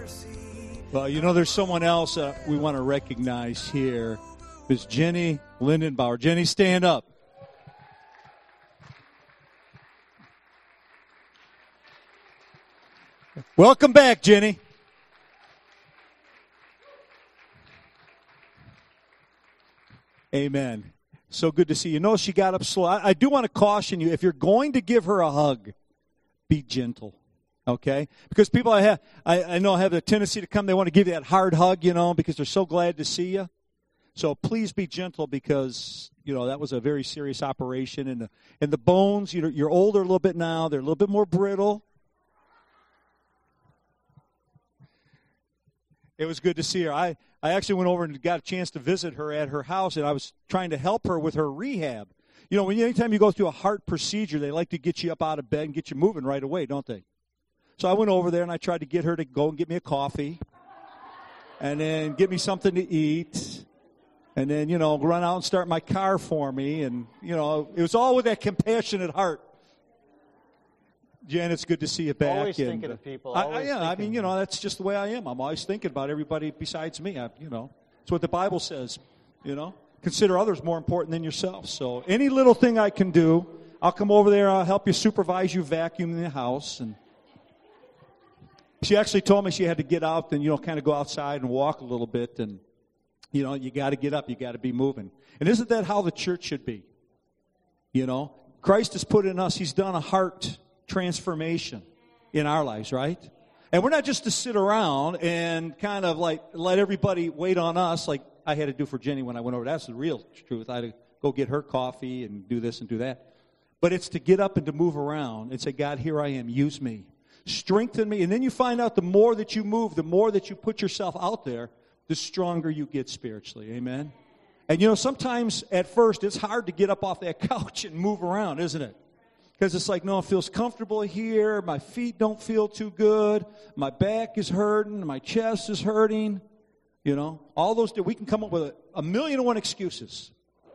Well, you know, there's someone else we want to recognize here. It's Jenny Lindenbauer. Jenny, stand up. Welcome back, Jenny. Amen. So good to see you. No, she got up slow. I do want to caution you, if you're going to give her a hug, be gentle. Okay? Because people I know have the tendency to come, they want to give you that hard hug, you know, because they're so glad to see you. So please be gentle because, you know, that was a very serious operation. And the bones, you're older a little bit now. They're a little bit more brittle. It was good to see her. I actually went over and got a chance to visit her at her house, and I was trying to help her with her rehab. You know, anytime you go through a heart procedure, they like to get you up out of bed and get you moving right away, don't they? So I went over there, and I tried to get her to go and get me a coffee and then get me something to eat and then, you know, run out and start my car for me. And, you know, it was all with that compassionate heart. Jen, it's good to see you back. Always thinking of people. I mean, you know, that's just the way I am. I'm always thinking about everybody besides me. You know, it's what the Bible says, you know. Consider others more important than yourself. So any little thing I can do, I'll come over there. I'll help you supervise you vacuuming the house. And she actually told me she had to get out and, you know, kind of go outside and walk a little bit. And, you know, you got to get up. You got to be moving. And isn't that how the church should be? You know, Christ has put in us, he's done a heart transformation in our lives, right? And we're not just to sit around and kind of like let everybody wait on us like I had to do for Jenny when I went over. That's the real truth. I had to go get her coffee and do this and do that. But it's to get up and to move around and say, God, here I am. Use me. Strengthen me. And then you find out the more that you move, the more that you put yourself out there, the stronger you get spiritually. Amen? And, you know, sometimes at first it's hard to get up off that couch and move around, isn't it? Because it's like, no, it feels comfortable here. My feet don't feel too good. My back is hurting. My chest is hurting. You know, all those, we can come up with a million and one excuses.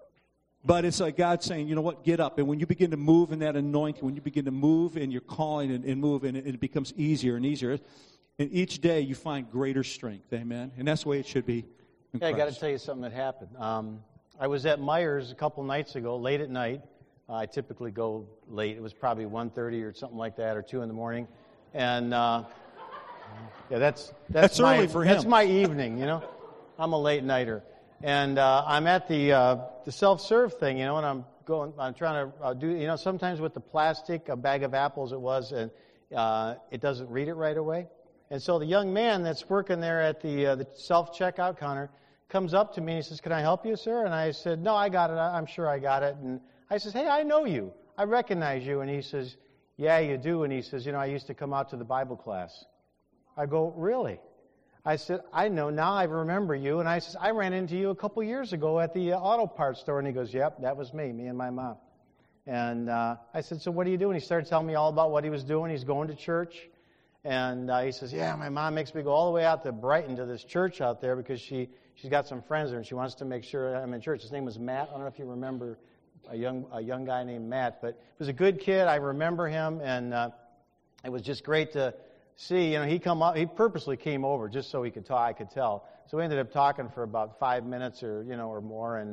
But it's like God saying, you know what, get up. And when you begin to move in that anointing, when you begin to move in your calling and move, and it becomes easier and easier. And each day you find greater strength. Amen? And that's the way it should be. Yeah, I got to tell you something that happened. I was at Myers a couple nights ago, late at night. I typically go late. It was probably 1:30 or something like that, or 2 in the morning. And yeah, that's early for him. That's my evening, you know. I'm a late nighter, and I'm at the self-serve thing, you know, and I'm trying to do, you know, sometimes with the plastic, a bag of apples it was, and it doesn't read it right away. And so the young man that's working there at the self-checkout counter comes up to me and he says, "Can I help you, sir?" And I said, "No, I got it. I'm sure I got it." And I says, "Hey, I know you. I recognize you." And he says, "Yeah, you do." And he says, "You know, I used to come out to the Bible class." I go, "Really?" I said, "I know. Now I remember you." And I says, "I ran into you a couple years ago at the auto parts store." And he goes, "Yep, that was me and my mom." And I said, "So what do you do?" And he started telling me all about what he was doing. He's going to church. And he says, "Yeah, my mom makes me go all the way out to Brighton to this church out there because she's got some friends there and she wants to make sure I'm in church." His name was Matt. I don't know if you remember a young guy named Matt, but he was a good kid. I remember him, and it was just great to see. You know, he purposely came over just so he could talk. I could tell. So we ended up talking for about 5 minutes or more, and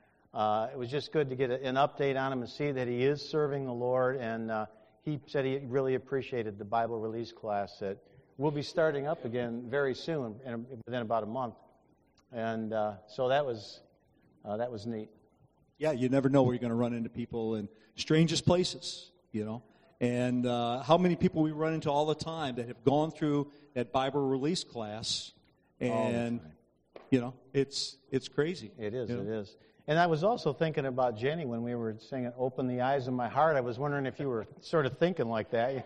it was just good to get an update on him and see that he is serving the Lord. And he said he really appreciated the Bible release class that will be starting up again very soon, within about a month. And so that was neat. Yeah, you never know where you're going to run into people in strangest places, you know. And how many people we run into all the time that have gone through that Bible release class, and you know, it's crazy. It is. You know? It is. And I was also thinking about Jenny when we were singing "Open the Eyes of My Heart." I was wondering if you were sort of thinking like that,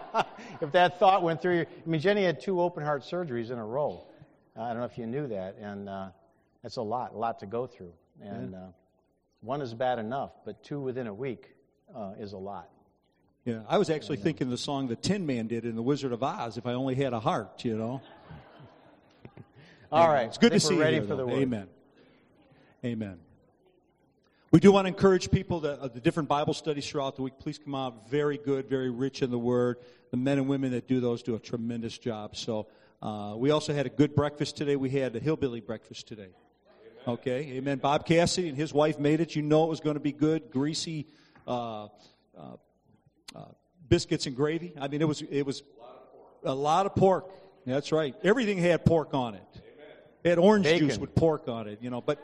if that thought went through your. I mean, Jenny had 2 open heart surgeries in a row. I don't know if you knew that, and that's a lot to go through. And one is bad enough, but 2 within a week is a lot. Yeah, I was actually thinking the song the Tin Man did in The Wizard of Oz, "If I Only Had a Heart," you know. All right. It's good to see you. Ready for the word. Amen. Amen. We do want to encourage people that the different Bible studies throughout the week. Please come out. Very good, very rich in the Word. The men and women that do those do a tremendous job. So We also had a good breakfast today. We had a hillbilly breakfast today. Okay, amen. Bob Cassidy and his wife made it. You know it was going to be good, greasy biscuits and gravy. I mean, it was a lot of pork. That's right. Everything had pork on it. It had orange juice with pork on it, But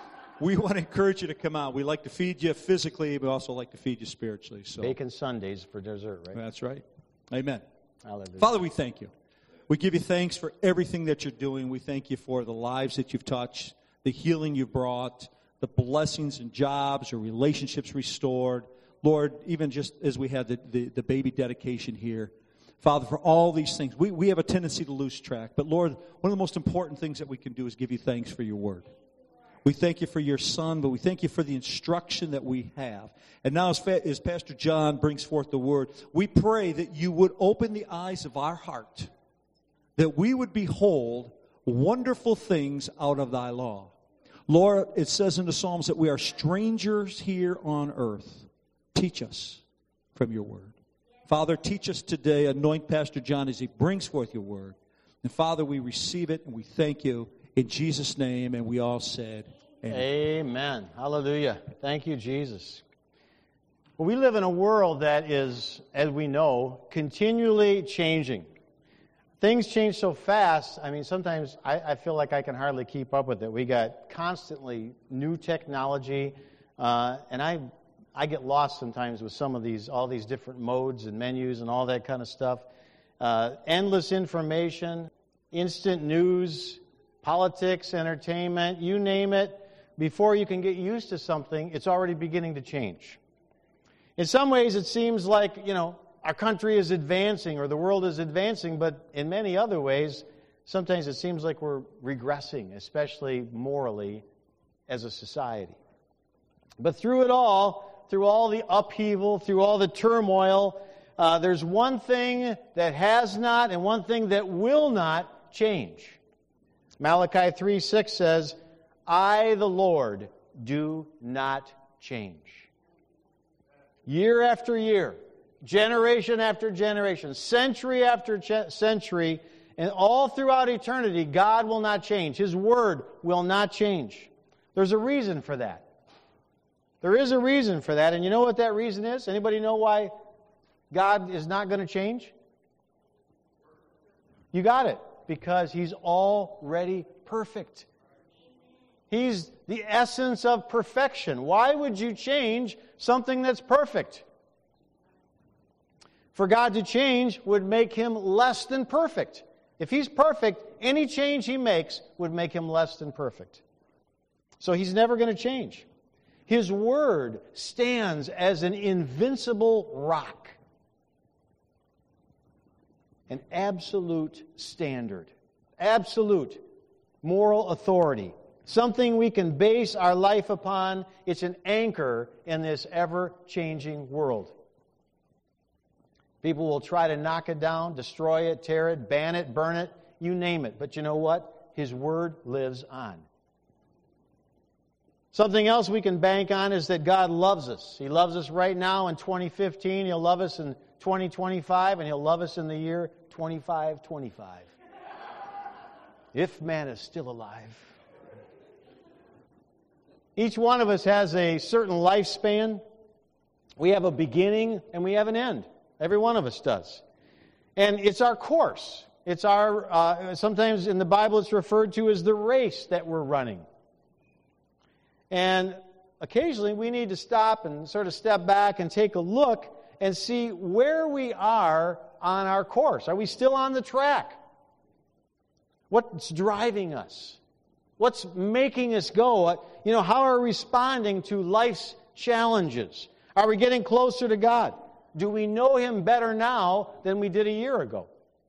we want to encourage you to come out. We like to feed you physically, but also like to feed you spiritually. So bacon Sundays for dessert, right? That's right. Amen. Hallelujah. Father, we thank you. We give you thanks for everything that you're doing. We thank you for the lives that you've touched, the healing you've brought, the blessings and jobs or relationships restored. Lord, even just as we had the baby dedication here, Father, for all these things, we have a tendency to lose track. But Lord, one of the most important things that we can do is give you thanks for your word. We thank you for your son, but we thank you for the instruction that we have. And now as Pastor John brings forth the word, we pray that you would open the eyes of our heart, that we would behold wonderful things out of thy law. Lord, it says in the Psalms that we are strangers here on earth. Teach us from your word. Father, teach us today. Anoint Pastor John as he brings forth your word. And Father, we receive it and we thank you in Jesus' name. And we all said, amen. Amen. Hallelujah. Thank you, Jesus. Well, we live in a world that is, as we know, continually changing. Things change so fast, I mean, sometimes I feel like I can hardly keep up with it. We got constantly new technology, and I get lost sometimes with some of all these different modes and menus and all that kind of stuff. Endless information, instant news, politics, entertainment, you name it. Before you can get used to something, it's already beginning to change. In some ways, it seems like, our country is advancing or the world is advancing, but in many other ways, sometimes it seems like we're regressing, especially morally as a society. But through it all, through all the upheaval, through all the turmoil, there's one thing that has not and one thing that will not change. Malachi 3:6 says, I, the Lord, do not change. Year after year, generation after generation, century after century, and all throughout eternity, God will not change. His word will not change. There's a reason for that. There is a reason for that, and you know what that reason is? Anybody know why God is not going to change? You got it. Because He's already perfect. He's the essence of perfection. Why would you change something that's perfect? For God to change would make Him less than perfect. If He's perfect, any change He makes would make Him less than perfect. So He's never going to change. His Word stands as an invincible rock. An absolute standard. Absolute moral authority. Something we can base our life upon. It's an anchor in this ever-changing world. People will try to knock it down, destroy it, tear it, ban it, burn it, you name it. But you know what? His Word lives on. Something else we can bank on is that God loves us. He loves us right now in 2015. He'll love us in 2025, and He'll love us in the year 2525. If man is still alive. Each one of us has a certain lifespan. We have a beginning and we have an end. Every one of us does. And it's our course. It's our, sometimes in the Bible it's referred to as the race that we're running. And occasionally we need to stop and sort of step back and take a look and see where we are on our course. Are we still on the track? What's driving us? What's making us go? How are we responding to life's challenges? Are we getting closer to God? Do we know Him better now than we did a year ago?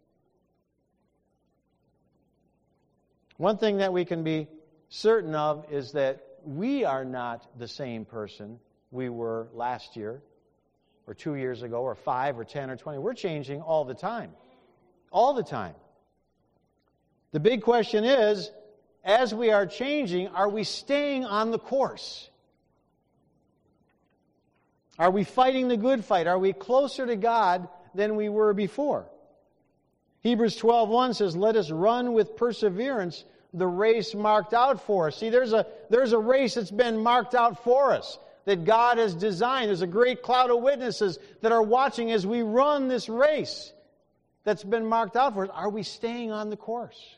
One thing that we can be certain of is that we are not the same person we were last year, or 2 years ago, or 5, or 10, or 20. We're changing all the time. All the time. The big question is, as we are changing, are we staying on the course? Are we fighting the good fight? Are we closer to God than we were before? Hebrews 12:1 says, "Let us run with perseverance the race marked out for us." See, there's a race that's been marked out for us, that God has designed. There's a great cloud of witnesses that are watching as we run this race that's been marked out for us. Are we staying on the course?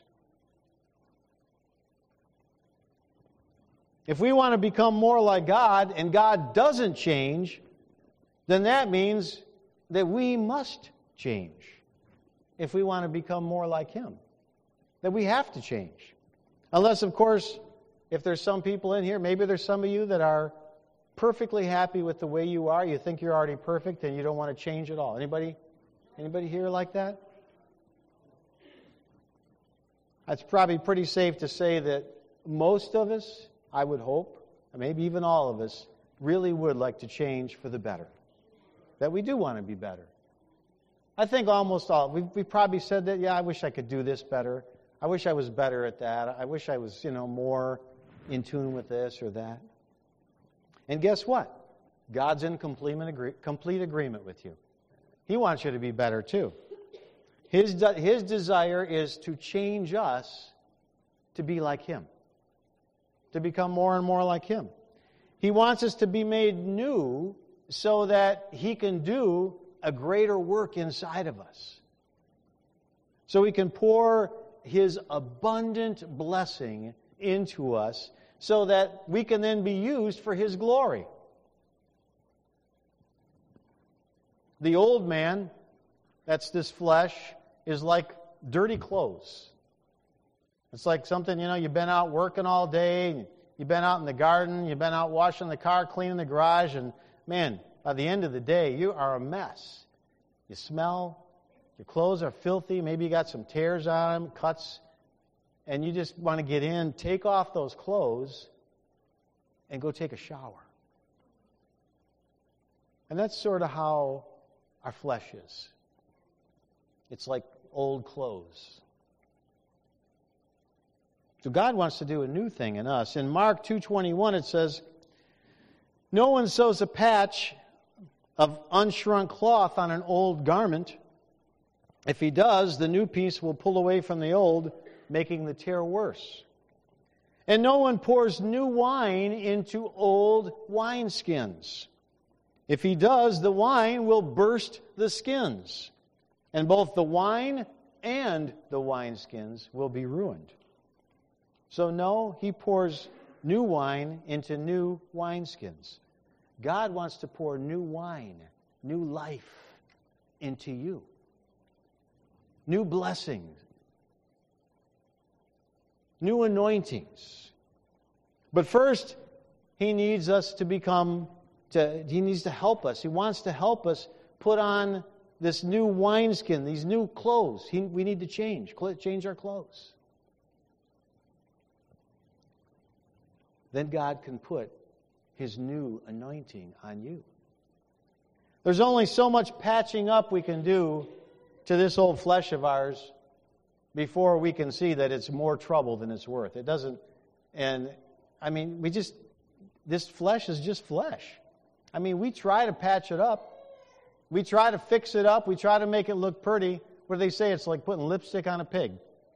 If we want to become more like God and God doesn't change, then that means that we must change if we want to become more like Him. That we have to change. Unless, of course, if there's some people in here, maybe there's some of you that are perfectly happy with the way you are. You think you're already perfect and you don't want to change at all. Anybody here like that? It's probably pretty safe to say that most of us, I would hope, and maybe even all of us, really would like to change for the better. That we do want to be better. I think almost all, we probably said that, yeah, I wish I could do this better. I wish I was better at that. I wish I was, more in tune with this or that. And guess what? God's in complete agreement with you. He wants you to be better too. His desire is to change us to be like Him, to become more and more like Him. He wants us to be made new so that He can do a greater work inside of us. So He can pour His abundant blessing into us so that we can then be used for His glory. The old man, that's this flesh, is like dirty clothes. It's like something, you've been out working all day, you've been out in the garden, you've been out washing the car, cleaning the garage, and man, by the end of the day, you are a mess. You smell, your clothes are filthy, maybe you got some tears on them, cuts, and you just want to get in, take off those clothes, and go take a shower. And that's sort of how our flesh is. It's like old clothes. So God wants to do a new thing in us. In Mark 2:21 it says, "No one sews a patch of unshrunk cloth on an old garment. If he does, the new piece will pull away from the old, making the tear worse. And no one pours new wine into old wineskins. If he does, the wine will burst the skins, and both the wine and the wineskins will be ruined. So no, he pours new wine into new wineskins." God wants to pour new wine, new life into you. New blessings. New anointings. But first, He needs us to He needs to help us. He wants to help us put on this new wineskin, these new clothes. We need to change our clothes. Then God can put His new anointing on you. There's only so much patching up we can do to this old flesh of ours before we can see that it's more trouble than it's worth. It doesn't, this flesh is just flesh. We try to patch it up. We try to fix it up. We try to make it look pretty. What do they say? It's like putting lipstick on a pig.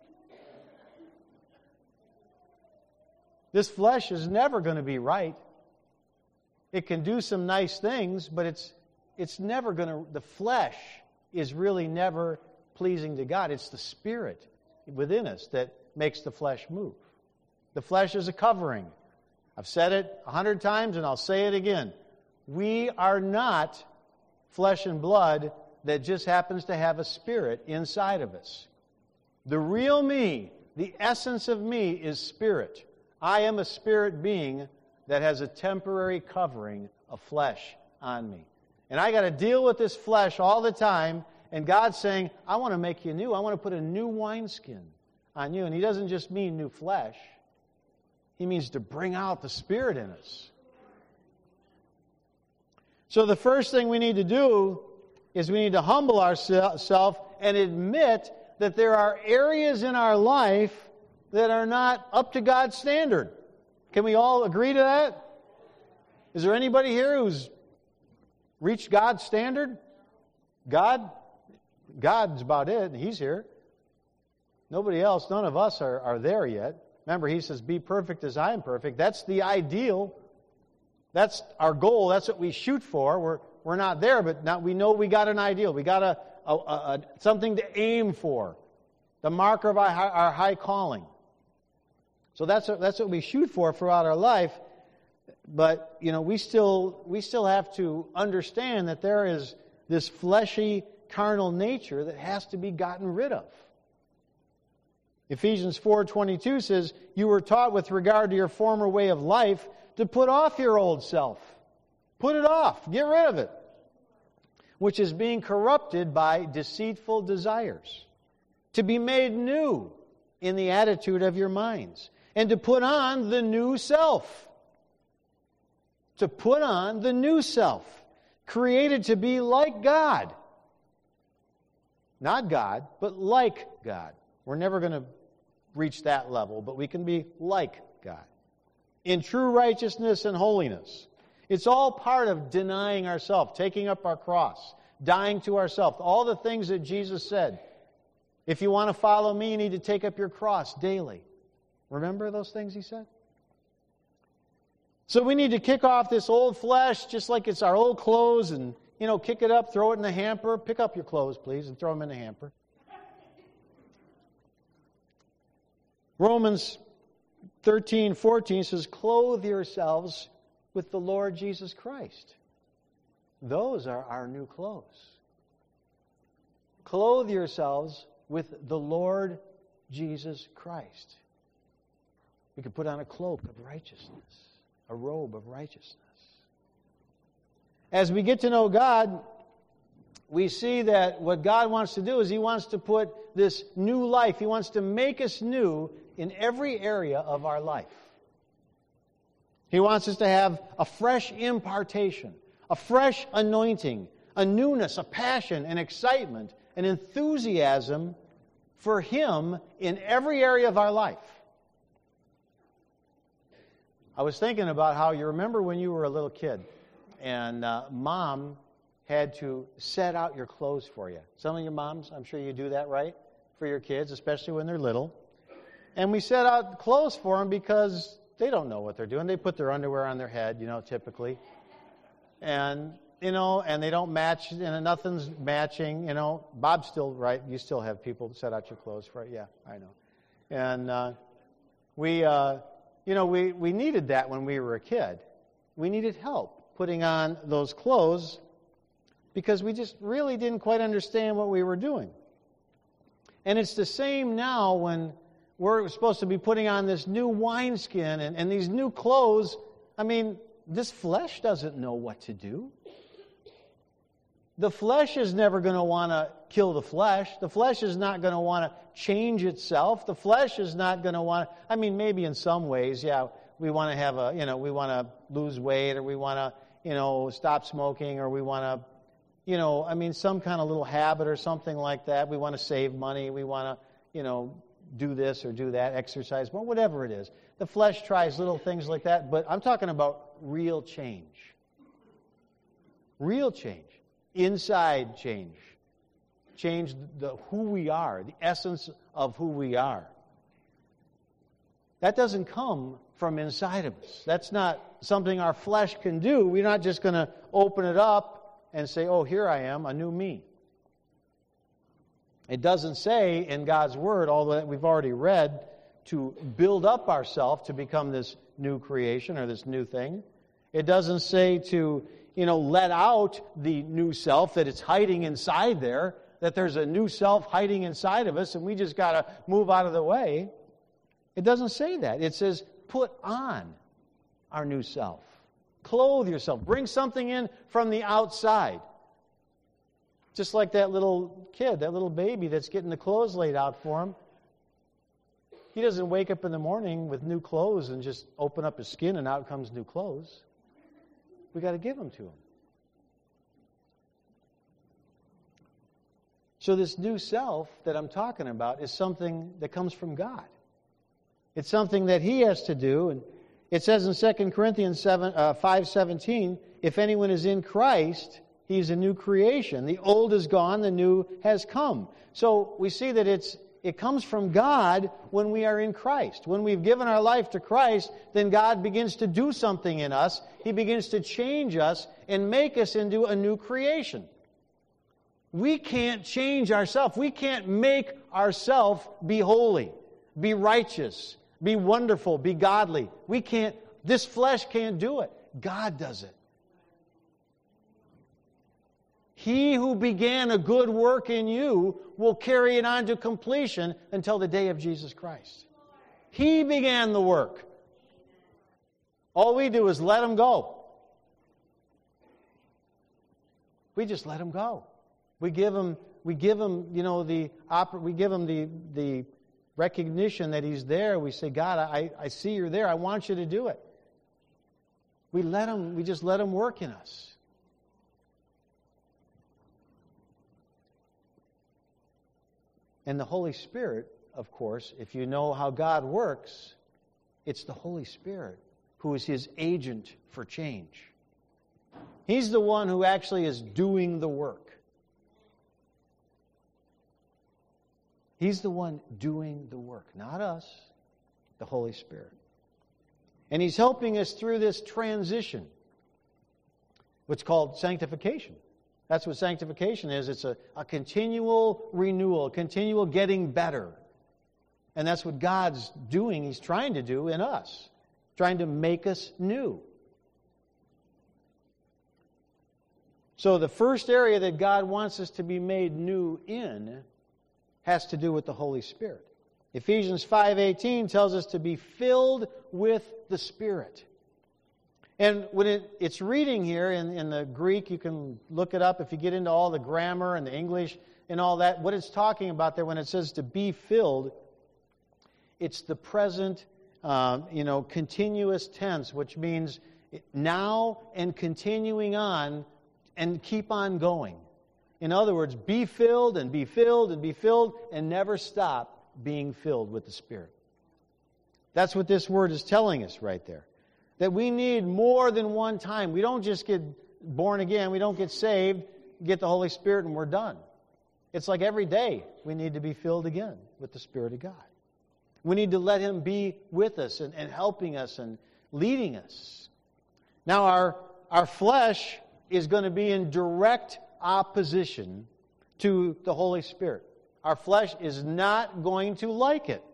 This flesh is never going to be right. It can do some nice things, but it's never going to, the flesh is really never pleasing to God. It's the Spirit within us that makes the flesh move. The flesh is a covering. I've said it 100 times and I'll say it again. We are not flesh and blood that just happens to have a spirit inside of us. The real me, the essence of me is spirit. I am a spirit being that has a temporary covering of flesh on me. And I got to deal with this flesh all the time, and God's saying, I want to make you new. I want to put a new wineskin on you. And He doesn't just mean new flesh. He means to bring out the Spirit in us. So the first thing we need to do is we need to humble ourselves and admit that there are areas in our life that are not up to God's standard. Can we all agree to that? Is there anybody here who's reached God's standard? God's about it, and He's here. Nobody else, none of us are there yet. Remember, he says, be perfect as I am perfect. That's the ideal. That's our goal. That's what we shoot for. We're not there, but now we know we got an ideal. We got something to aim for. The marker of our high calling. So that's what we shoot for throughout our life. But, we still have to understand that there is this fleshy, carnal nature that has to be gotten rid of. Ephesians 4:22 says, you were taught with regard to your former way of life to put off your old self. Put it off. Get rid of it. Which is being corrupted by deceitful desires. To be made new in the attitude of your minds. And to put on the new self. To put on the new self. Created to be like God. Not God, but like God. We're never going to reach that level, but we can be like God. In true righteousness and holiness. It's all part of denying ourselves, taking up our cross, dying to ourselves. All the things that Jesus said. If you want to follow me, you need to take up your cross daily. Remember those things he said? So we need to kick off this old flesh just like it's our old clothes and, kick it up, throw it in the hamper. Pick up your clothes, please, and throw them in the hamper. Romans 13:14 says, clothe yourselves with the Lord Jesus Christ. Those are our new clothes. Clothe yourselves with the Lord Jesus Christ. We could put on a cloak of righteousness, a robe of righteousness. As we get to know God, we see that what God wants to do is He wants to put this new life, He wants to make us new in every area of our life. He wants us to have a fresh impartation, a fresh anointing, a newness, a passion, an excitement, an enthusiasm for Him in every area of our life. I was thinking about how you remember when you were a little kid and Mom had to set out your clothes for you. Some of your moms, I'm sure you do that, right? For your kids, especially when they're little. And we set out clothes for them because they don't know what they're doing. They put their underwear on their head, typically. And, and they don't match, and nothing's matching, Bob's still right. You still have people set out your clothes for it. Yeah, I know. And we needed that when we were a kid. We needed help putting on those clothes because we just really didn't quite understand what we were doing. And it's the same now when we're supposed to be putting on this new wineskin and these new clothes. I mean, this flesh doesn't know what to do. The flesh is never going to want to kill the flesh. The flesh is not going to want to change itself. The flesh is not going to want to, maybe in some ways, we want to have we want to lose weight or we want to, stop smoking or we want to, some kind of little habit or something like that. We want to save money. We want to, do this or do that, exercise more, whatever it is. The flesh tries little things like that, but I'm talking about real change. Real change. Inside change. Change who we are, the essence of who we are. That doesn't come from inside of us. That's not something our flesh can do. We're not just going to open it up and say, oh, here I am, a new me. It doesn't say in God's Word, although we've already read, to build up ourselves to become this new creation or this new thing. It doesn't say to, let out the new self, that it's hiding inside there, that there's a new self hiding inside of us and we just got to move out of the way. It doesn't say that. It says, put on our new self. Clothe yourself. Bring something in from the outside. Just like that little kid, that little baby that's getting the clothes laid out for him. He doesn't wake up in the morning with new clothes and just open up his skin and out comes new clothes. We got to give them to him. So this new self that I'm talking about is something that comes from God. It's something that He has to do. And it says in 2 Corinthians 5:17, if anyone is in Christ, he's a new creation. The old is gone, the new has come. So we see that it's It comes from God when we are in Christ. When we've given our life to Christ, then God begins to do something in us. He begins to change us and make us into a new creation. We can't change ourselves. We can't make ourselves be holy, be righteous, be wonderful, be godly. We can't. This flesh can't do it. God does it. He who began a good work in you will carry it on to completion until the day of Jesus Christ. He began the work. All we do is let Him go. We just let Him go. We give Him, we give Him the recognition that He's there. We say, God, I see You're there. I want You to do it. We just let Him work in us. And the Holy Spirit, of course, if you know how God works, it's the Holy Spirit who is His agent for change. He's the one who actually is doing the work. He's the one doing the work, not us, the Holy Spirit. And He's helping us through this transition, what's called sanctification. That's what sanctification is. It's a continual renewal, a continual getting better. And that's what God's doing. He's trying to do in us, trying to make us new. So the first area that God wants us to be made new in has to do with the Holy Spirit. Ephesians 5:18 tells us to be filled with the Spirit. And when it's reading here in the Greek, you can look it up if you get into all the grammar and the English and all that. What it's talking about there when it says to be filled, it's the present, continuous tense, which means now and continuing on and keep on going. In other words, be filled and be filled and be filled and never stop being filled with the Spirit. That's what this word is telling us right there. That we need more than one time. We don't just get born again. We don't get saved, get the Holy Spirit, and we're done. It's like every day we need to be filled again with the Spirit of God. We need to let Him be with us and helping us and leading us. Now our flesh is going to be in direct opposition to the Holy Spirit. Our flesh is not going to like it.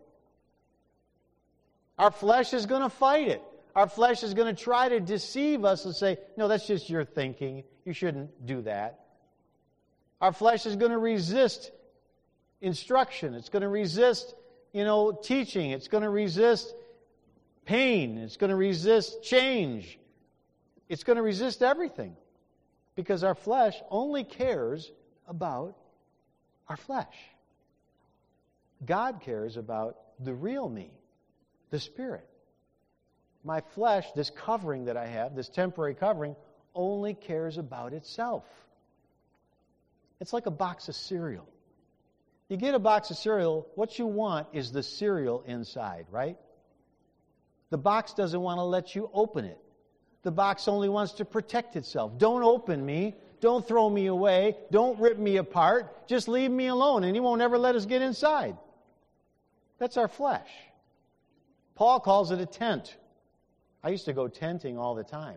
Our flesh is going to fight it. Our flesh is going to try to deceive us and say, no, that's just your thinking. You shouldn't do that. Our flesh is going to resist instruction. It's going to resist, teaching. It's going to resist pain. It's going to resist change. It's going to resist everything. Because our flesh only cares about our flesh. God cares about the real me, the Spirit. My flesh, this covering that I have, this temporary covering, only cares about itself. It's like a box of cereal. You get a box of cereal, what you want is the cereal inside, right? The box doesn't want to let you open it. The box only wants to protect itself. Don't open me. Don't throw me away. Don't rip me apart. Just leave me alone, and He won't ever let us get inside. That's our flesh. Paul calls it a tent. I used to go tenting all the time.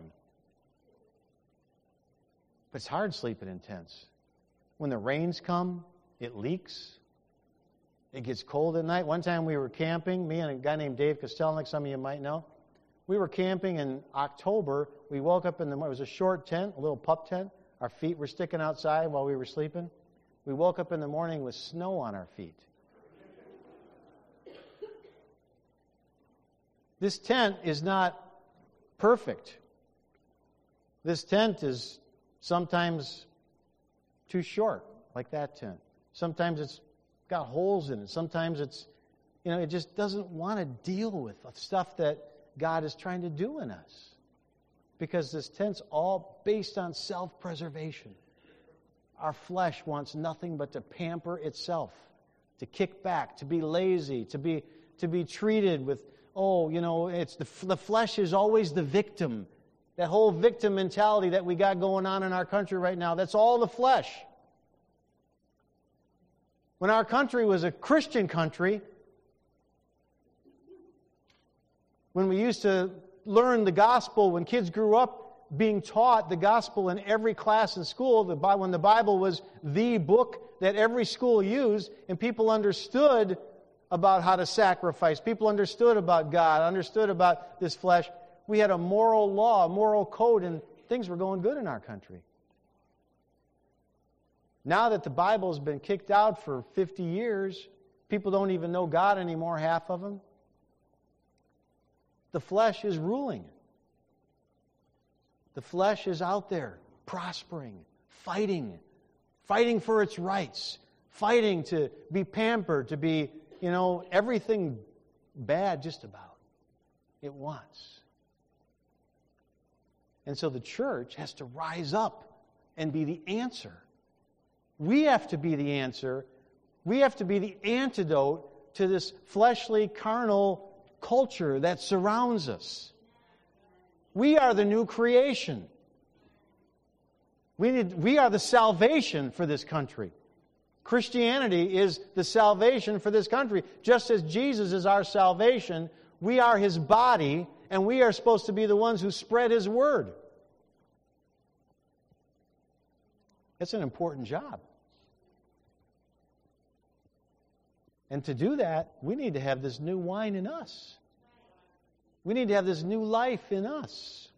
But it's hard sleeping in tents. When the rains come, it leaks. It gets cold at night. One time we were camping, me and a guy named Dave Kostelnik, some of you might know. We were camping in October. We woke up in the morning. It was a short tent, a little pup tent. Our feet were sticking outside while we were sleeping. We woke up in the morning with snow on our feet. This tent is not perfect. This tent is sometimes too short, like that tent. Sometimes it's got holes in it. Sometimes it's, it just doesn't want to deal with the stuff that God is trying to do in us. Because this tent's all based on self-preservation. Our flesh wants nothing but to pamper itself, to kick back, to be lazy, to be treated with, it's the flesh is always the victim. That whole victim mentality that we got going on in our country right now, that's all the flesh. When our country was a Christian country, when we used to learn the gospel, when kids grew up being taught the gospel in every class in school, when the Bible was the book that every school used, and people understood about how to sacrifice, people understood about God, understood about this flesh, we had a moral law, a moral code, and things were going good in our country. Now that the Bible has been kicked out for 50 years, people don't even know God anymore, half of them. The flesh is ruling. The flesh is out there, prospering, fighting for its rights, fighting to be pampered, to be, everything bad just about. It wants. And so the church has to rise up and be the answer. We have to be the answer. We have to be the antidote to this fleshly, carnal culture that surrounds us. We are the new creation. We are the salvation for this country. Christianity is the salvation for this country. Just as Jesus is our salvation, we are His body, and we are supposed to be the ones who spread His word. It's an important job. And to do that, we need to have this new wine in us. We need to have this new life in us.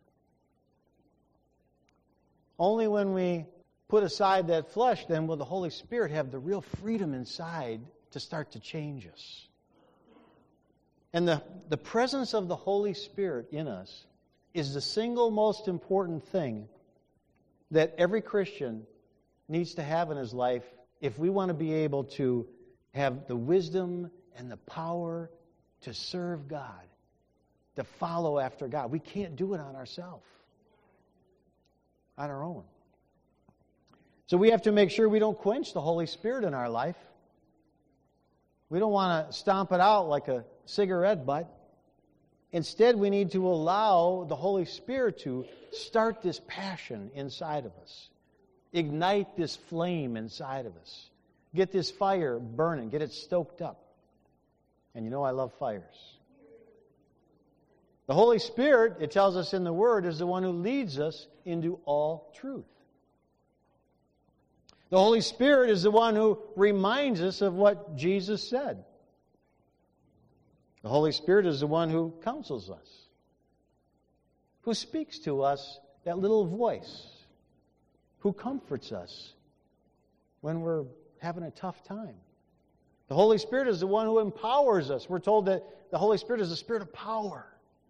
Only when we put aside that flesh, then will the Holy Spirit have the real freedom inside to start to change us. And the presence of the Holy Spirit in us is the single most important thing that every Christian needs to have in his life if we want to be able to have the wisdom and the power to serve God, to follow after God. We can't do it on ourselves, on our own. So we have to make sure we don't quench the Holy Spirit in our life. We don't want to stomp it out like a cigarette butt. Instead, we need to allow the Holy Spirit to start this passion inside of us, ignite this flame inside of us, get this fire burning, get it stoked up. And you know I love fires. The Holy Spirit, it tells us in the Word, is the one who leads us into all truth. The Holy Spirit is the one who reminds us of what Jesus said. The Holy Spirit is the one who counsels us, who speaks to us, that little voice, who comforts us when we're having a tough time. The Holy Spirit is the one who empowers us. We're told that the Holy Spirit is the Spirit of power.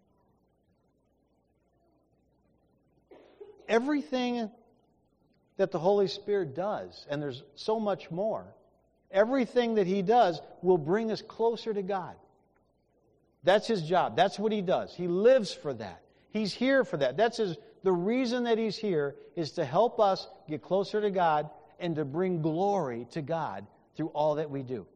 Everything that the Holy Spirit does, and there's so much more, everything that He does will bring us closer to God. That's His job. That's what He does. He lives for that. He's here for that. The reason that He's here is to help us get closer to God and to bring glory to God through all that we do.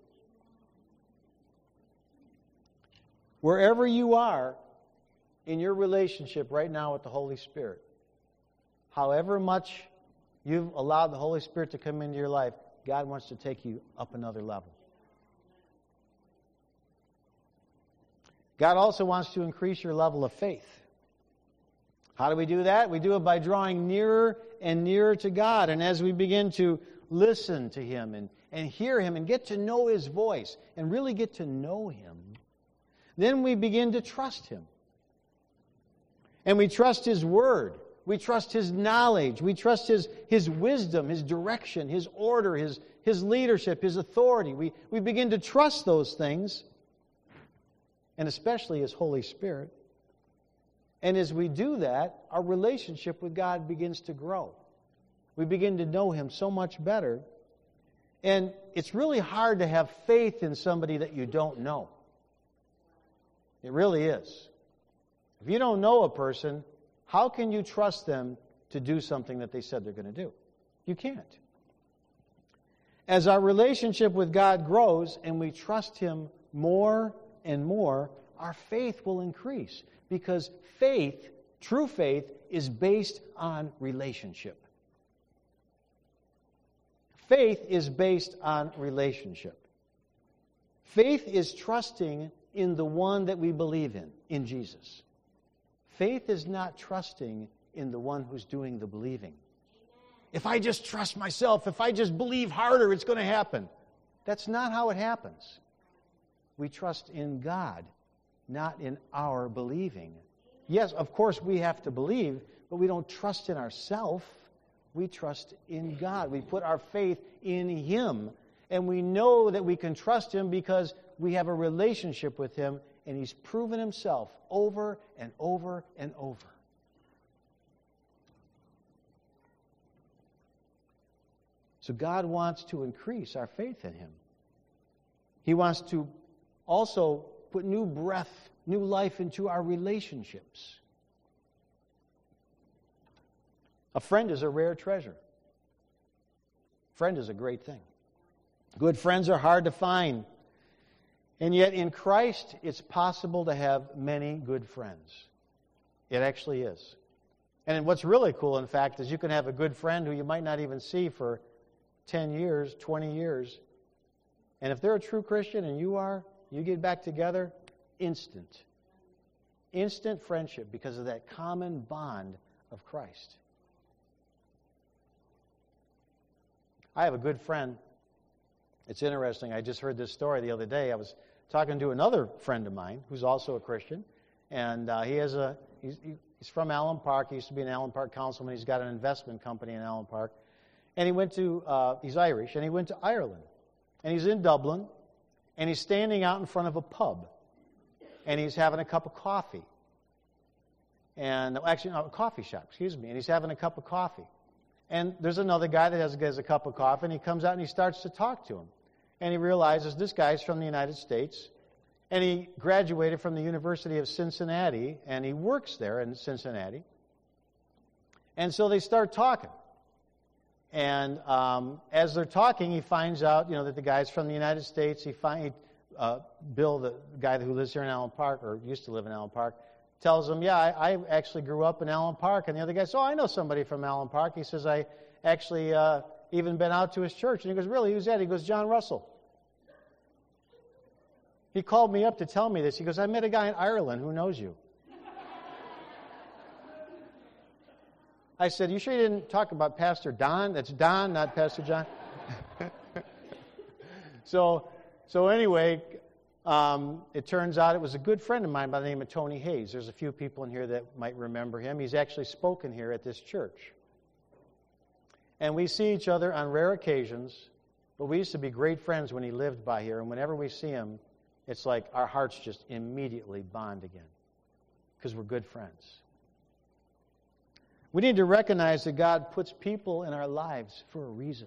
Wherever you are in your relationship right now with the Holy Spirit, however much you've allowed the Holy Spirit to come into your life, God wants to take you up another level. God also wants to increase your level of faith. How do we do that? We do it by drawing nearer and nearer to God. And as we begin to listen to Him and hear Him and get to know His voice and really get to know Him, then we begin to trust Him. And we trust His Word. We trust His knowledge. We trust His wisdom, His direction, His order, His leadership, His authority. We begin to trust those things, and especially His Holy Spirit. And as we do that, our relationship with God begins to grow. We begin to know Him so much better. And it's really hard to have faith in somebody that you don't know. It really is. If you don't know a person, how can you trust them to do something that they said they're going to do? You can't. As our relationship with God grows and we trust Him more and more, our faith will increase. Because faith, true faith, is based on relationship. Faith is based on relationship. Faith is trusting in the one that we believe in Jesus. Faith is not trusting in the one who's doing the believing. If I just trust myself, if I just believe harder, it's going to happen. That's not how it happens. We trust in God, not in our believing. Yes, of course we have to believe, but we don't trust in ourselves. We trust in God. We put our faith in Him. And we know that we can trust Him because we have a relationship with Him, and He's proven Himself over and over and over. So God wants to increase our faith in Him. He wants to also put new breath, new life into our relationships. A friend is a rare treasure. A friend is a great thing. Good friends are hard to find. And yet in Christ, it's possible to have many good friends. It actually is. And what's really cool, in fact, is you can have a good friend who you might not even see for 10 years, 20 years. And if they're a true Christian and you are, you get back together, instant friendship because of that common bond of Christ. I have a good friend. It's interesting. I just heard this story the other day. I was talking to another friend of mine who's also a Christian, and he's from Allen Park. He used to be an Allen Park councilman. He's got an investment company in Allen Park, and he's Irish, and he went to Ireland, and he's in Dublin, and he's standing out in front of a pub, and he's having a cup of coffee, and actually a coffee shop, and he's having a cup of coffee. And there's another guy that has a cup of coffee, and he comes out and he starts to talk to him. And he realizes this guy's from the United States, and he graduated from the University of Cincinnati, and he works there in Cincinnati. And so they start talking. And as they're talking, he finds out, that the guy's from the United States. Bill, the guy who lives here in Allen Park, or used to live in Allen Park, tells him, I actually grew up in Allen Park. And the other guy says, I know somebody from Allen Park. He says, I actually even been out to his church. And he goes, really, who's that? He goes, John Russell. He called me up to tell me this. He goes, I met a guy in Ireland who knows you. I said, you sure you didn't talk about Pastor Don? That's Don, not Pastor John. So anyway, it turns out it was a good friend of mine by the name of Tony Hayes. There's a few people in here that might remember him. He's actually spoken here at this church. And we see each other on rare occasions, but we used to be great friends when he lived by here. And whenever we see him, it's like our hearts just immediately bond again because we're good friends. We need to recognize that God puts people in our lives for a reason.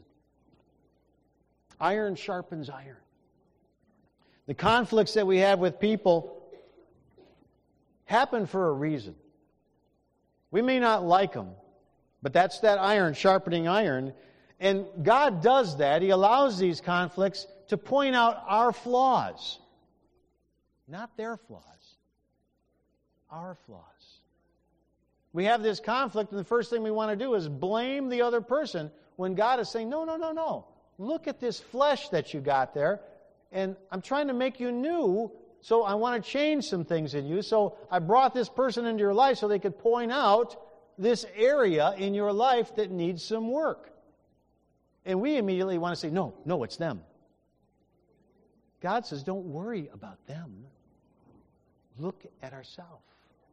Iron sharpens iron. The conflicts that we have with people happen for a reason. We may not like them, but that's that iron sharpening iron. And God does that. He allows these conflicts to point out our flaws. Not their flaws. Our flaws. We have this conflict, and the first thing we want to do is blame the other person when God is saying, no. Look at this flesh that you got there. And I'm trying to make you new, so I want to change some things in you. So I brought this person into your life so they could point out this area in your life that needs some work. And we immediately want to say, no, it's them. God says, don't worry about them. Look at ourselves.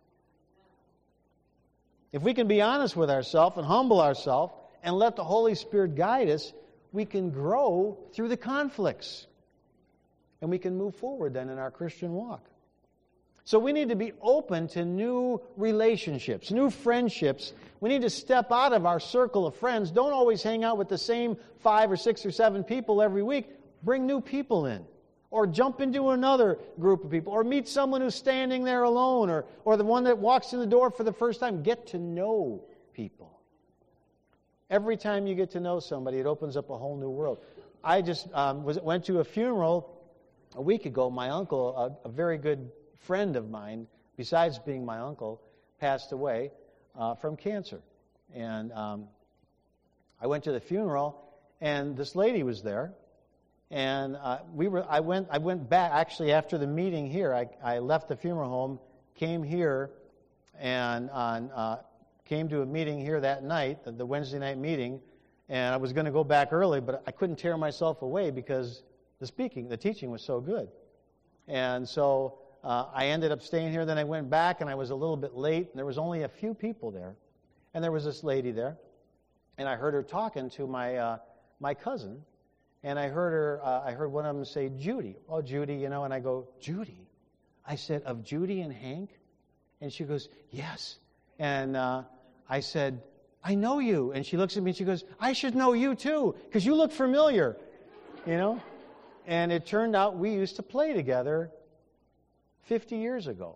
If we can be honest with ourselves and humble ourselves and let the Holy Spirit guide us, we can grow through the conflicts. And we can move forward then in our Christian walk. So we need to be open to new relationships, new friendships. We need to step out of our circle of friends. Don't always hang out with the same 5 or 6 or 7 people every week. Bring new people in. Or jump into another group of people. Or meet someone who's standing there alone. Or the one that walks in the door for the first time. Get to know people. Every time you get to know somebody, it opens up a whole new world. I just went to a funeral a week ago. My uncle, a very good friend of mine, besides being my uncle, passed away from cancer. And I went to the funeral, And this lady was there. And I went back, actually, after the meeting here. I left the funeral home, came here, and came to a meeting here that night, the Wednesday night meeting. And I was going to go back early, but I couldn't tear myself away because the teaching was so good. And so I ended up staying here. Then I went back, and I was a little bit late, and there was only a few people there. And there was this lady there, and I heard her talking to my cousin, and I heard one of them say, Judy. Oh, Judy, and I go, Judy? I said, of Judy and Hank? And she goes, yes. And I said, I know you. And she looks at me and she goes, I should know you too, because you look familiar, And it turned out we used to play together 50 years ago.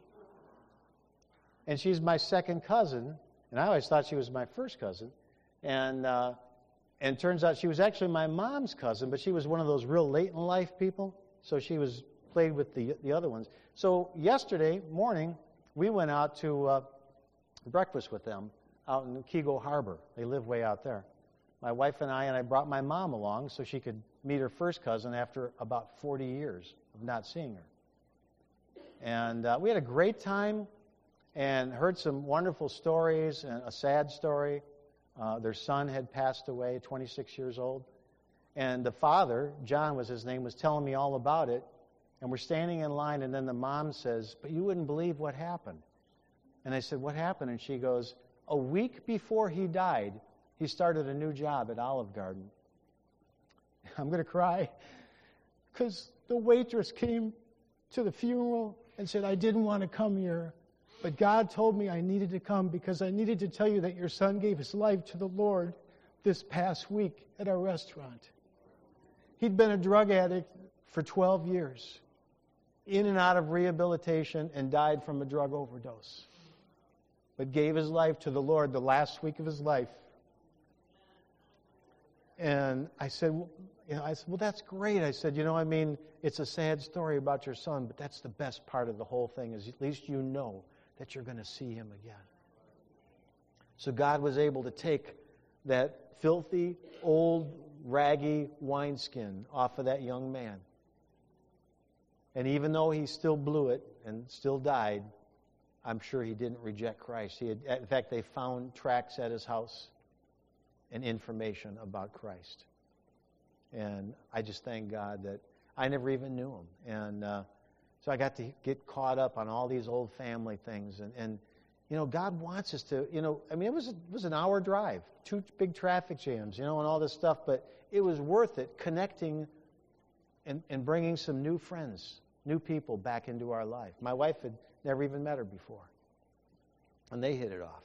And she's my second cousin, and I always thought she was my first cousin. And it turns out she was actually my mom's cousin, but she was one of those real late in life people, so she played with the other ones. So yesterday morning, we went out to breakfast with them out in Kego Harbor. They live way out there. My wife and I brought my mom along so she could meet her first cousin after about 40 years of not seeing her. And we had a great time and heard some wonderful stories and a sad story. Their son had passed away, 26 years old. And the father, John was his name, was telling me all about it. And we're standing in line, and then the mom says, but you wouldn't believe what happened. And I said, what happened? And she goes, a week before he died, he started a new job at Olive Garden. I'm going to cry because the waitress came to the funeral and said, I didn't want to come here, but God told me I needed to come because I needed to tell you that your son gave his life to the Lord this past week at our restaurant. He'd been a drug addict for 12 years, in and out of rehabilitation, and died from a drug overdose, but gave his life to the Lord the last week of his life. And I said, well, that's great. I said, it's a sad story about your son, but that's the best part of the whole thing, is at least you know that you're going to see him again. So God was able to take that filthy, old, raggy wineskin off of that young man. And even though he still blew it and still died, I'm sure he didn't reject Christ. In fact, they found tracts at his house and information about Christ. And I just thank God that I never even knew him. And so I got to get caught up on all these old family things. And God wants us to, it was an hour drive, 2 big traffic jams, and all this stuff, but it was worth it, connecting and bringing some new friends, new people back into our life. My wife had never even met her before, and they hit it off.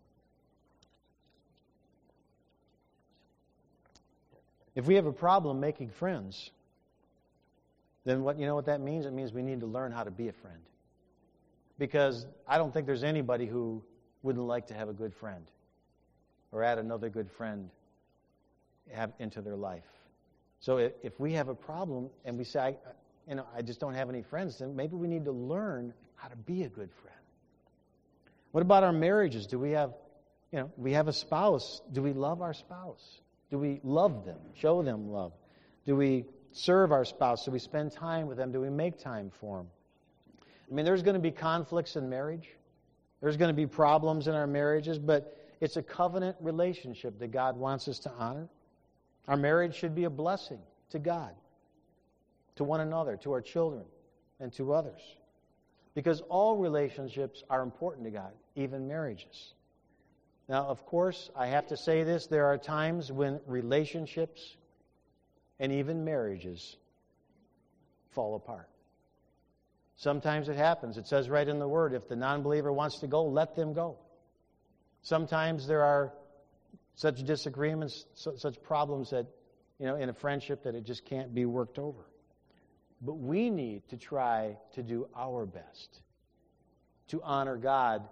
If we have a problem making friends, then what that means? It means we need to learn how to be a friend. Because I don't think there's anybody who wouldn't like to have a good friend or add another good friend into their life. So if we have a problem and we say, I just don't have any friends, then maybe we need to learn how to be a good friend. What about our marriages? Do we have a spouse? Do we love our spouse? Do we love them, show them love? Do we serve our spouse? Do we spend time with them? Do we make time for them? There's going to be conflicts in marriage. There's going to be problems in our marriages, but it's a covenant relationship that God wants us to honor. Our marriage should be a blessing to God, to one another, to our children, and to others. Because all relationships are important to God, even marriages. Now, of course, I have to say this, there are times when relationships and even marriages fall apart. Sometimes it happens. It says right in the Word, if the non-believer wants to go, let them go. Sometimes there are such disagreements, such problems that, in a friendship that it just can't be worked over. But we need to try to do our best to honor God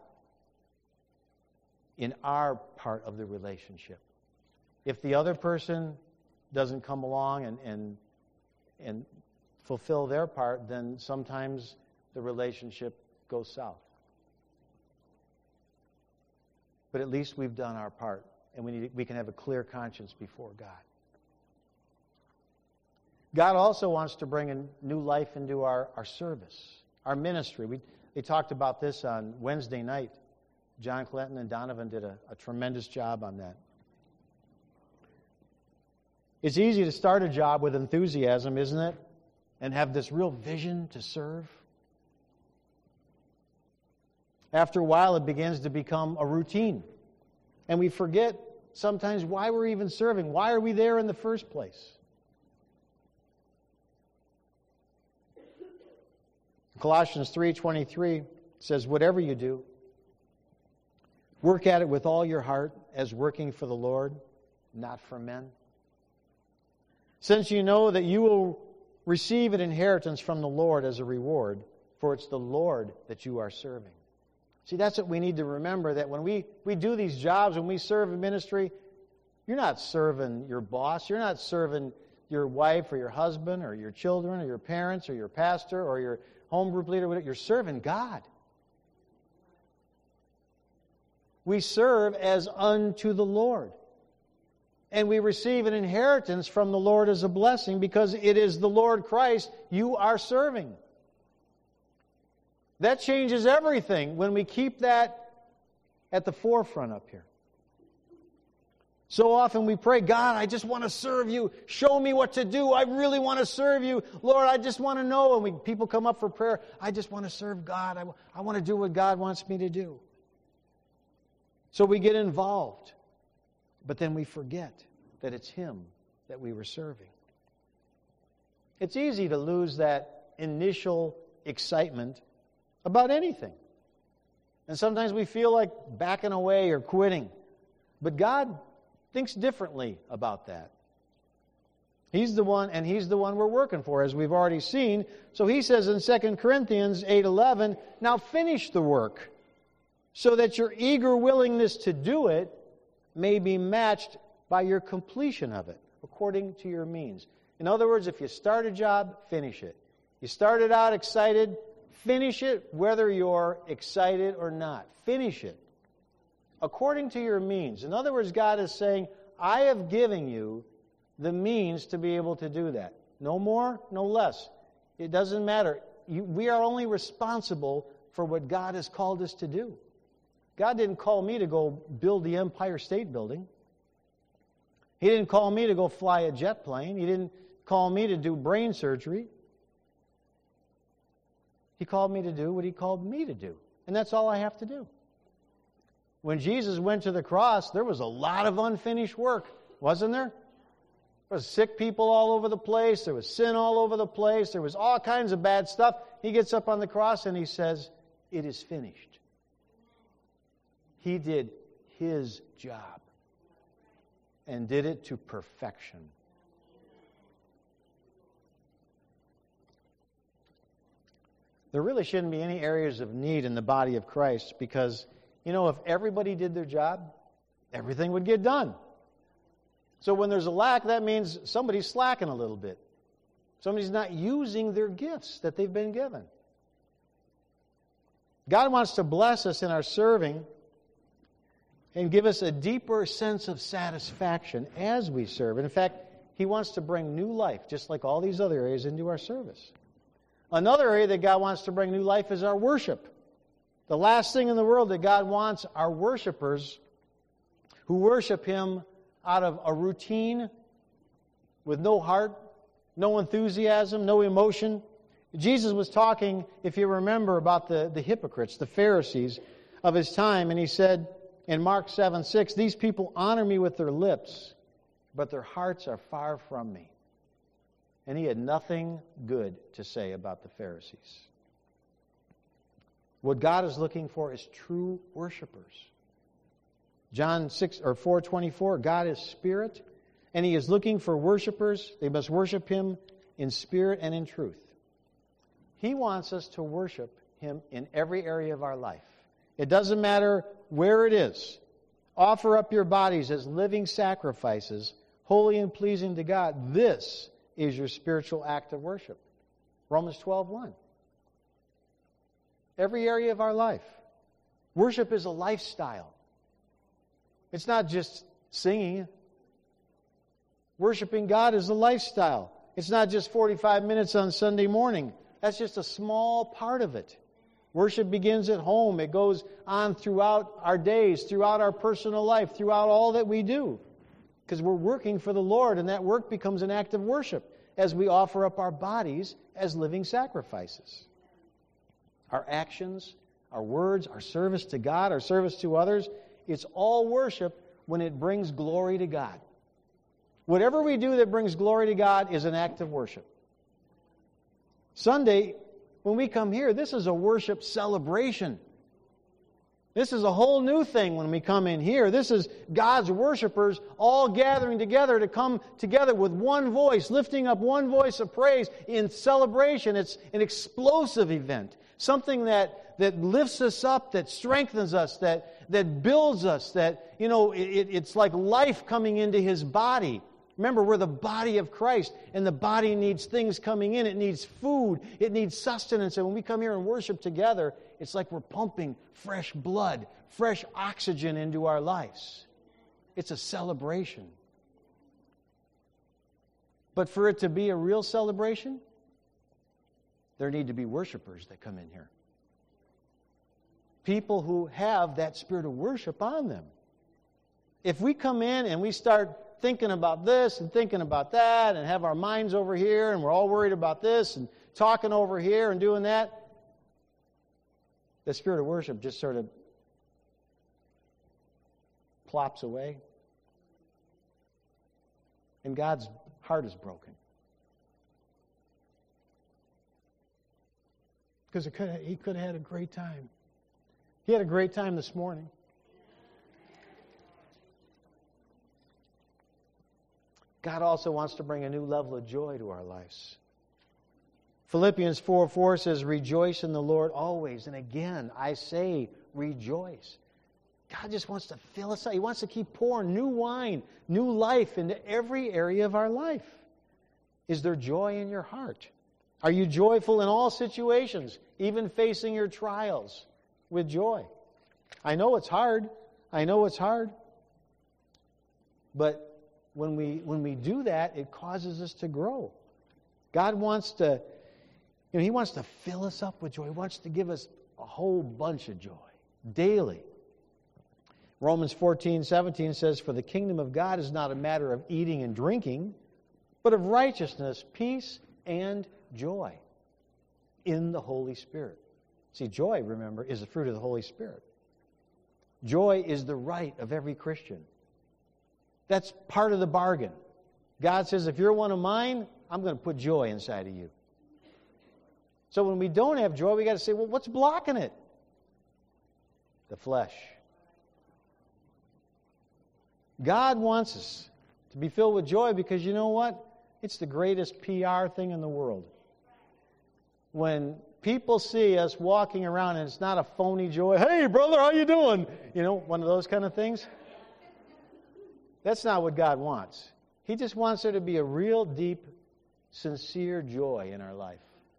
in our part of the relationship. If the other person doesn't come along and fulfill their part, then sometimes the relationship goes south. But at least we've done our part, and we can have a clear conscience before God. God also wants to bring a new life into our service, our ministry. They talked about this on Wednesday night. John Clinton and Donovan did a tremendous job on that. It's easy to start a job with enthusiasm, isn't it? And have this real vision to serve. After a while, it begins to become a routine. And we forget sometimes why we're even serving. Why are we there in the first place? Colossians 3:23 says, whatever you do, work at it with all your heart as working for the Lord, not for men. Since you know that you will receive an inheritance from the Lord as a reward, for it's the Lord that you are serving. See, that's what we need to remember, that when we do these jobs, when we serve in ministry, you're not serving your boss, you're not serving your wife or your husband or your children or your parents or your pastor or your home group leader, whatever. You're serving God. We serve as unto the Lord. And we receive an inheritance from the Lord as a blessing because it is the Lord Christ you are serving. That changes everything when we keep that at the forefront up here. So often we pray, God, I just want to serve you. Show me what to do. I really want to serve you. Lord, I just want to know. And people come up for prayer, I just want to serve God. I want to do what God wants me to do. So we get involved. But then we forget that it's Him that we were serving. It's easy to lose that initial excitement about anything. And sometimes we feel like backing away or quitting. But God thinks differently about that. He's the one, and He's the one we're working for, as we've already seen. So He says in 2 Corinthians 8:11, now finish the work, so that your eager willingness to do it may be matched by your completion of it, according to your means. In other words, if you start a job, finish it. You started out excited, finish it, whether you're excited or not. Finish it. According to your means. In other words, God is saying, I have given you the means to be able to do that. No more, no less. It doesn't matter. We are only responsible for what God has called us to do. God didn't call me to go build the Empire State Building. He didn't call me to go fly a jet plane. He didn't call me to do brain surgery. He called me to do what He called me to do. And that's all I have to do. When Jesus went to the cross, there was a lot of unfinished work, wasn't there? There was sick people all over the place. There was sin all over the place. There was all kinds of bad stuff. He gets up on the cross and He says, it is finished. He did His job and did it to perfection. There really shouldn't be any areas of need in the body of Christ because, if everybody did their job, everything would get done. So when there's a lack, that means somebody's slacking a little bit. Somebody's not using their gifts that they've been given. God wants to bless us in our serving and give us a deeper sense of satisfaction as we serve. And in fact, He wants to bring new life, just like all these other areas, into our service. Another area that God wants to bring new life is our worship. The last thing in the world that God wants are worshipers who worship Him out of a routine with no heart, no enthusiasm, no emotion. Jesus was talking, if you remember, about the hypocrites, the Pharisees of His time, and He said in Mark 7:6, these people honor me with their lips, but their hearts are far from me. And He had nothing good to say about the Pharisees. What God is looking for is true worshipers. John 4:24, God is spirit, and He is looking for worshipers. They must worship Him in spirit and in truth. He wants us to worship Him in every area of our life. It doesn't matter where it is. Offer up your bodies as living sacrifices, holy and pleasing to God. This is your spiritual act of worship. Romans 12:1. Every area of our life. Worship is a lifestyle. It's not just singing. Worshiping God is a lifestyle. It's not just 45 minutes on Sunday morning. That's just a small part of it. Worship begins at home. It goes on throughout our days, throughout our personal life, throughout all that we do. Because we're working for the Lord, and that work becomes an act of worship as we offer up our bodies as living sacrifices. Our actions, our words, our service to God, our service to others, it's all worship when it brings glory to God. Whatever we do that brings glory to God is an act of worship. Sunday, when we come here, this is a worship celebration. This is a whole new thing when we come in here. This is God's worshipers all gathering together to come together with one voice, lifting up one voice of praise in celebration. It's an explosive event, something that lifts us up, that strengthens us, that builds us, that, it's like life coming into His body. Remember, we're the body of Christ, and the body needs things coming in. It needs food. It needs sustenance. And when we come here and worship together, it's like we're pumping fresh blood, fresh oxygen into our lives. It's a celebration. But for it to be a real celebration, there need to be worshipers that come in here. People who have that spirit of worship on them. If we come in and we start thinking about this and thinking about that and have our minds over here and we're all worried about this and talking over here and doing that, the spirit of worship just sort of plops away. And God's heart is broken. Because He could have had a great time. He had a great time this morning. God also wants to bring a new level of joy to our lives. Philippians 4:4 says, "Rejoice in the Lord always." And again, I say, rejoice. God just wants to fill us up. He wants to keep pouring new wine, new life into every area of our life. Is there joy in your heart? Are you joyful in all situations, even facing your trials with joy? I know it's hard. But when we do that, it causes us to grow. God wants to, He wants to fill us up with joy. He wants to give us a whole bunch of joy daily. Romans 14:17 says, "For the kingdom of God is not a matter of eating and drinking, but of righteousness, peace, and joy in the Holy Spirit." See, joy, remember, is the fruit of the Holy Spirit. Joy is the right of every Christian. That's part of the bargain. God says, if you're one of mine, I'm going to put joy inside of you. So when we don't have joy, we got to say, well, what's blocking it? The flesh. God wants us to be filled with joy because you know what? It's the greatest PR thing in the world. When people see us walking around and it's not a phony joy, "Hey, brother, how you doing?" One of those kind of things. That's not what God wants. He just wants there to be a real, deep, sincere joy in our life.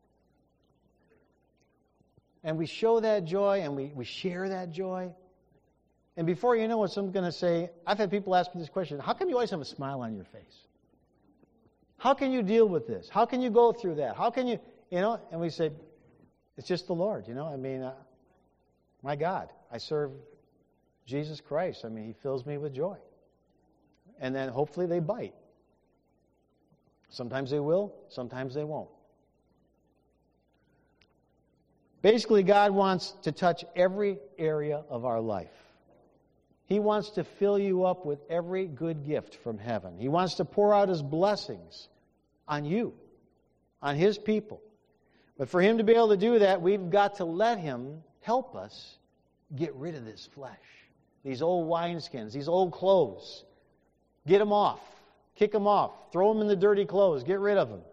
And we show that joy and we share that joy. And before you know it, someone's going to say, I've had people ask me this question, how come you always have a smile on your face? How can you deal with this? How can you go through that? How can you, and we say, it's just the Lord, my God, I serve Jesus Christ. He fills me with joy. And then hopefully they bite. Sometimes they will, sometimes they won't. Basically, God wants to touch every area of our life. He wants to fill you up with every good gift from heaven. He wants to pour out His blessings on you, on His people. But for Him to be able to do that, we've got to let Him help us get rid of this flesh, these old wineskins, these old clothes. Get them off. Kick them off. Throw them in the dirty clothes. Get rid of them.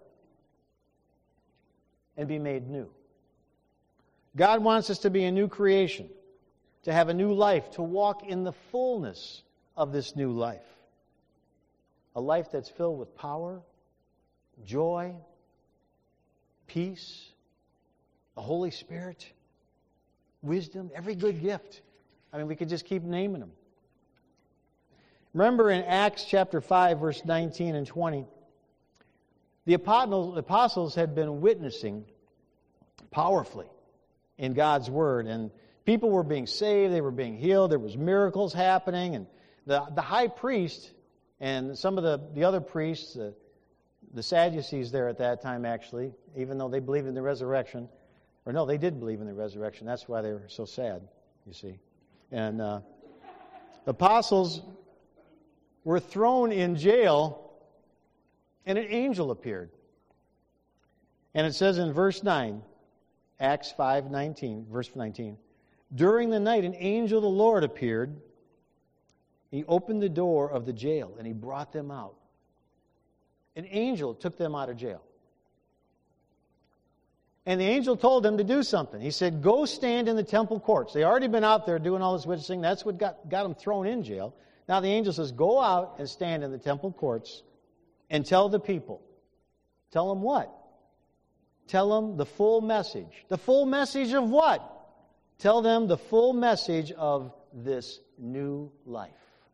And be made new. God wants us to be a new creation, to have a new life, to walk in the fullness of this new life. A life that's filled with power, joy, peace, the Holy Spirit, wisdom, every good gift. We could just keep naming them. Remember in Acts chapter 5, verse 19 and 20, The apostles had been witnessing powerfully in God's Word, and people were being saved, they were being healed, there was miracles happening, and the high priest and some of the other priests, the Sadducees there at that time actually, even though they believed in the resurrection, or no, they did believe in the resurrection, that's why they were so sad, you see. And the apostles were thrown in jail, and an angel appeared. And it says in verse 9, Acts 5:19, verse 19, during the night an angel of the Lord appeared. He opened the door of the jail, and he brought them out. An angel took them out of jail. And the angel told them to do something. He said, go stand in the temple courts. They already been out there doing all this witnessing. That's what got them thrown in jail. Now the angel says, go out and stand in the temple courts and tell the people. Tell them what? Tell them the full message. The full message of what? Tell them the full message of this new life.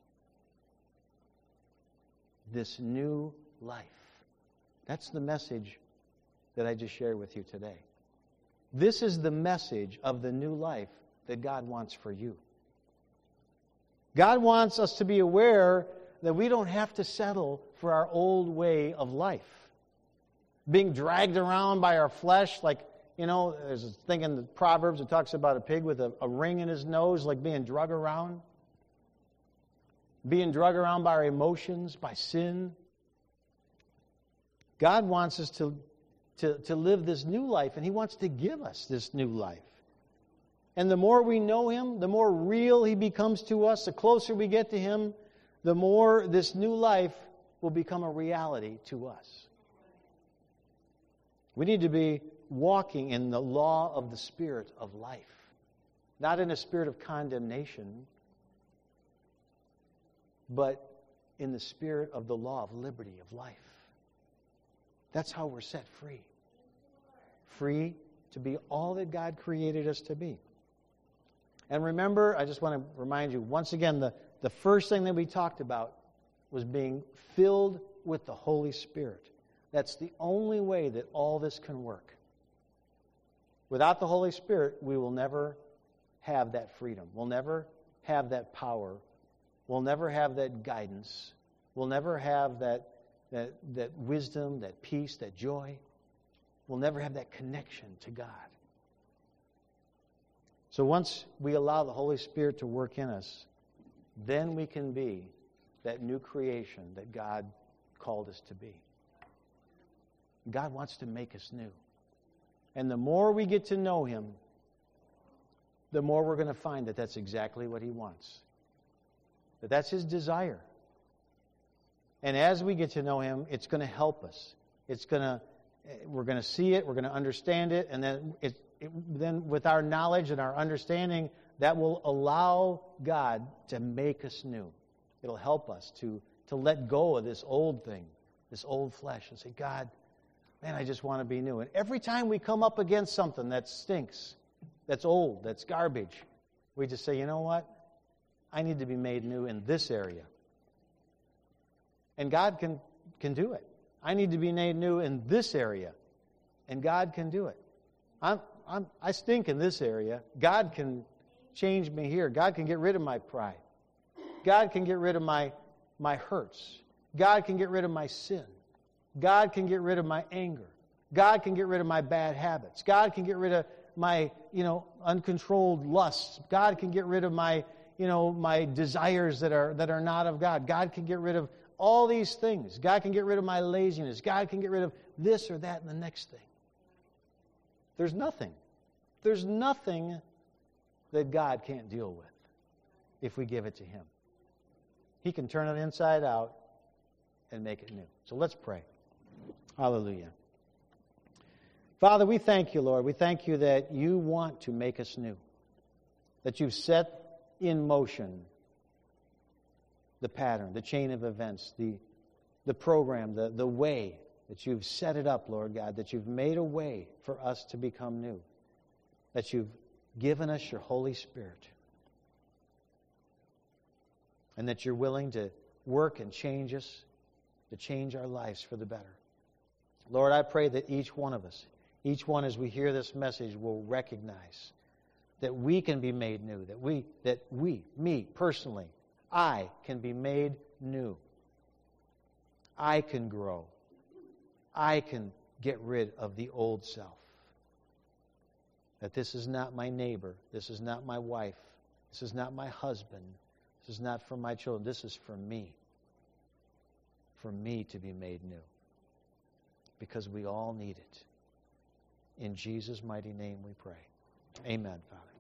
This new life. That's the message that I just shared with you today. This is the message of the new life that God wants for you. God wants us to be aware that we don't have to settle for our old way of life. Being dragged around by our flesh, like, you know, there's a thing in the Proverbs that talks about a pig with a ring in his nose, like being drug around. Being drug around by our emotions, by sin. God wants us to live this new life, and He wants to give us this new life. And the more we know Him, the more real He becomes to us, the closer we get to Him, the more this new life will become a reality to us. We need to be walking in the law of the Spirit of life, not in a spirit of condemnation, but in the spirit of the law of liberty, of life. That's how we're set free. Free to be all that God created us to be. And remember, I just want to remind you, once again, the first thing that we talked about was being filled with the Holy Spirit. That's the only way that all this can work. Without the Holy Spirit, we will never have that freedom. We'll never have that power. We'll never have that guidance. We'll never have that wisdom, that peace, that joy. We'll never have that connection to God. So once we allow the Holy Spirit to work in us, then we can be that new creation that God called us to be. God wants to make us new. And the more we get to know Him, the more we're going to find that that's exactly what He wants. That that's His desire. And as we get to know Him, it's going to help us. We're going to see it, we're going to understand it, and then with our knowledge and our understanding, that will allow God to make us new. It'll help us to let go of this old thing, this old flesh, and say, God, man, I just want to be new. And every time we come up against something that stinks, that's old, that's garbage, we just say, you know what? I need to be made new in this area. And God can do it. I need to be made new in this area. And God can do it. I stink in this area. God can change me here. God can get rid of my pride. God can get rid of my hurts. God can get rid of my sin. God can get rid of my anger. God can get rid of my bad habits. God can get rid of my, uncontrolled lusts. God can get rid of my desires that are not of God. God can get rid of all these things. God can get rid of my laziness. God can get rid of this or that and the next thing. There's nothing that God can't deal with if we give it to Him. He can turn it inside out and make it new. So let's pray. Hallelujah. Father, we thank You, Lord. We thank You that You want to make us new. That You've set in motion the pattern, the chain of events, the program, the way that You've set it up, Lord God, that You've made a way for us to become new, that You've given us Your Holy Spirit, and that You're willing to work and change us, to change our lives for the better. Lord, I pray that each one of us, each one as we hear this message, will recognize that we can be made new, me personally, I can be made new. I can grow. I can get rid of the old self. That this is not my neighbor, this is not my wife, this is not my husband, this is not for my children, this is for me. For me to be made new. Because we all need it. In Jesus' mighty name we pray. Amen, Father.